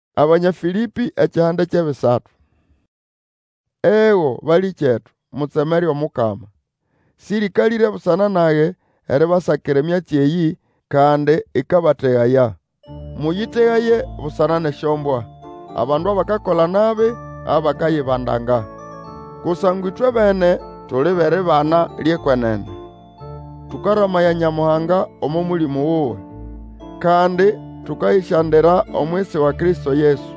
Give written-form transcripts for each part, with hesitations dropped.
Abanyafilipi ekihande ky'ebisatu. Ego balikyetu mutsemeri omukama. Sirikalire busana naye eribasakira emyatsi eyi kandi ikabategaya. Muyitegaye busana neshombwa. Abandu abakakola nabi abakayibandanga. Kusangwa itwe bene tuli bere bana lyekwenene. Tukaramaya Nyamuhanga omu mulimo wuwe. Kandi tukayishandira omwisi wa Kristo Yesu.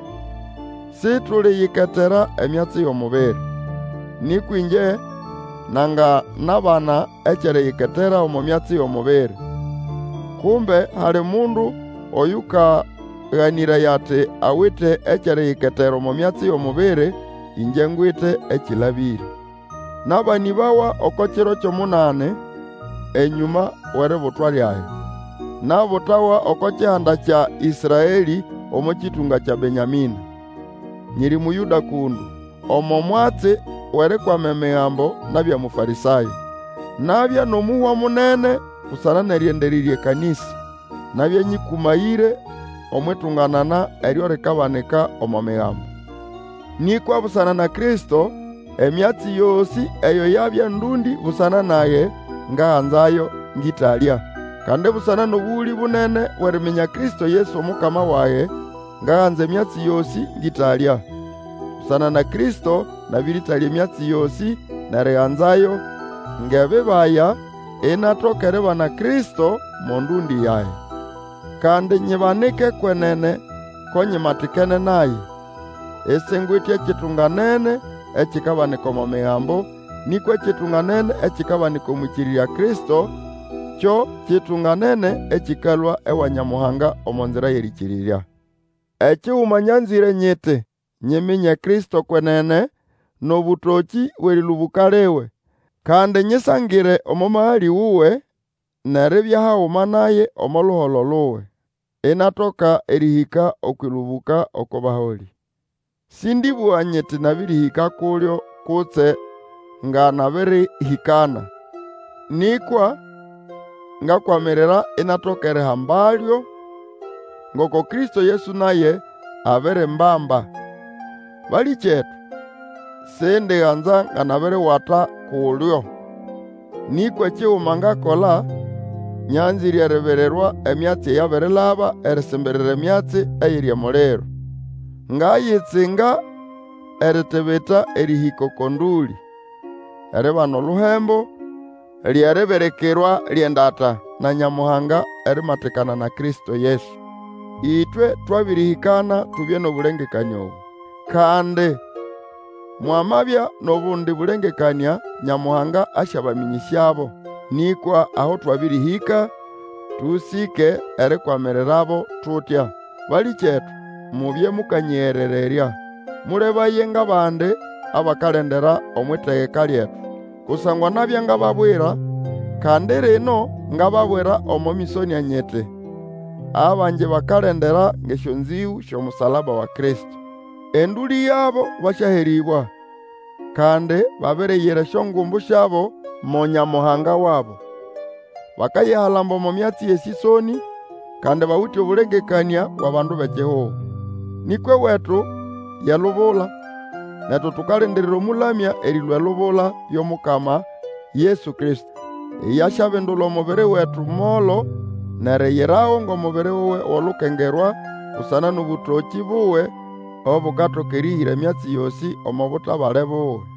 Si tuliyiketera emyatsi y'omubiri. Nikwinje nanga nabana ekyeriyiketera omu myatsi y'omubiri. Kumbe hali mundu oyuka ghanira yati awite ekyeriyiketera omu myatsi y'omubiri, inje ngwite ekilabire. Nabani bawa oko kiro ky'omunane enyuma w'eributwa lyaye. Nabutawa oko kihanda kya Israeli omu kitunga kya Benyamini. Nyiri muyuda kundu. Omo mwatsi w'erikwama emigambo nabya mufarisayo. Nabya n'omuhwa munene kusana n'eryendererya ekanisa. Nabya nyikumayire omwitunganana eryo rikabanika omo migambo. Nikwa busana na Kristo, emyatsi yosi eyo yabya ndundi busana naye ngahanzayo ngitalya. Kandi busana n'obuwuli bunene bw'eriminya Kristo Yesu omukama waye, ngahanza emyatsi yosi ngitalya. Busana na Kristo nabiritalya emyatsi yosi nerihanzayo ng'ebibaya inatoka eribana Kristo mu ndundi yaye. Kandi nyibanike kwenene ko nyimatikene naye. Ese ngwitye ekitunganene ekikabanika omu migambo, nikwo ekitunganene ekikabanika omu kiriri ya Kristo, kyo kitunganene ekikalwa ewa Nyamuhanga omu nzira y'erikirirya. Ekighuma nyanzire nyiti nyiminye Kristo kwenene n'obutoki bw'erilubuka liwe, kandi nyisangire omu mahali wuwe neribya haghuma naye omu luholo luwe, inatoka erihika okwilubuka oko baholi. Sindibugha nyiti nabirihika kulyo kutse nga nabirihikana. Nikwa ngakwamirira inatoka erihambalyo ngoko Kristo Yesu naye abirimbamba. Balikyetu, sindighanza nga nabiriwata kulyo. Nikwa ekighuma ngakola, nyanzire eribirirwa emyatsi eyabirilaba erisimbirira emyatsi eyiri emuliro. Ngayitsinga eritibita erihika oko nduli, eribana oluhembo lyeriberekerwa lyendata na Nyamuhanga erimatikana na Kristo Yesu. Itwe twabirihikana tubye n'obulengekania obu. Kandi mwamabya n'obundi bulengekania Nyamuhanga asyabaminyisiabo. Nikwa aho twabirihika tusike erikwamirirabo tutya. Balikyetu, mubye mukanyierererya. Mulebaye ng'abandi abakalendera omwitegeka lyetu. Kusangwa nabya ngababwira, kandi rino ngababwira omu misonia nyiti, abanji bakalendera ng'esyonziwu sy'omusalaba wa Kristo. Enduli yabo basyaheribwa, kandi babiriyira esyongumbu syabo mo Nyamuhanga wabo. Bakayihalamba omu myatsi y'esisoni, kandi bawithe obulengekania bw'abandu b'ekihuho. Nikwe wetu yalubula, netu tukalindirira omulamya erilwa elubula ly'omukama Yesu Kristo, eyasyabindula omubiri wetu molo neriyirawo ng'omubiri wuwe ow'olukengerwa busana n'obutoki buwe obukatoka erihira emyatsi yosi omu butabale buwe.